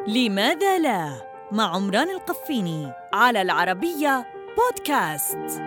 لماذا لا؟ مع عمران القفيني على العربية بودكاست.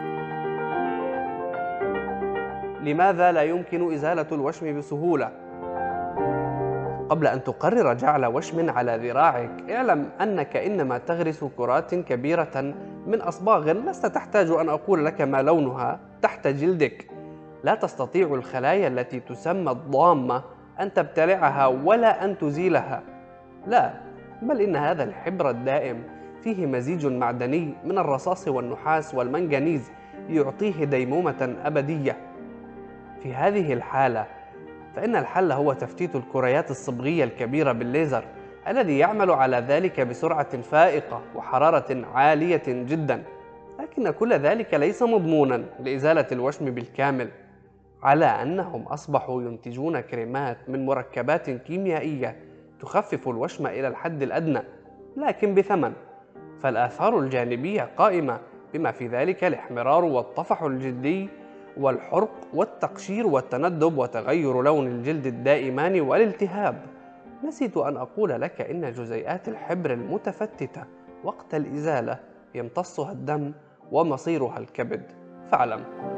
لماذا لا يمكن إزالة الوشم بسهولة؟ قبل أن تقرر جعل وشم على ذراعك، اعلم أنك إنما تغرس كرات كبيرة من أصباغ لست تحتاج أن أقول لك ما لونها تحت جلدك. لا تستطيع الخلايا التي تسمى الضامة أن تبتلعها ولا أن تزيلها، لا، بل إن هذا الحبر الدائم فيه مزيج معدني من الرصاص والنحاس والمنغنيز يعطيه ديمومة أبدية. في هذه الحالة فإن الحل هو تفتيت الكريات الصبغية الكبيرة بالليزر الذي يعمل على ذلك بسرعة فائقة وحرارة عالية جدا. لكن كل ذلك ليس مضمونا لإزالة الوشم بالكامل، على أنهم أصبحوا ينتجون كريمات من مركبات كيميائية تخفف الوشم إلى الحد الأدنى، لكن بثمن. فالآثار الجانبية قائمة، بما في ذلك الاحمرار والطفح الجلدي والحرق والتقشير والتندب وتغير لون الجلد الدائمان والالتهاب. نسيت أن أقول لك إن جزيئات الحبر المتفتتة وقت الإزالة يمتصها الدم ومصيرها الكبد، فاعلم.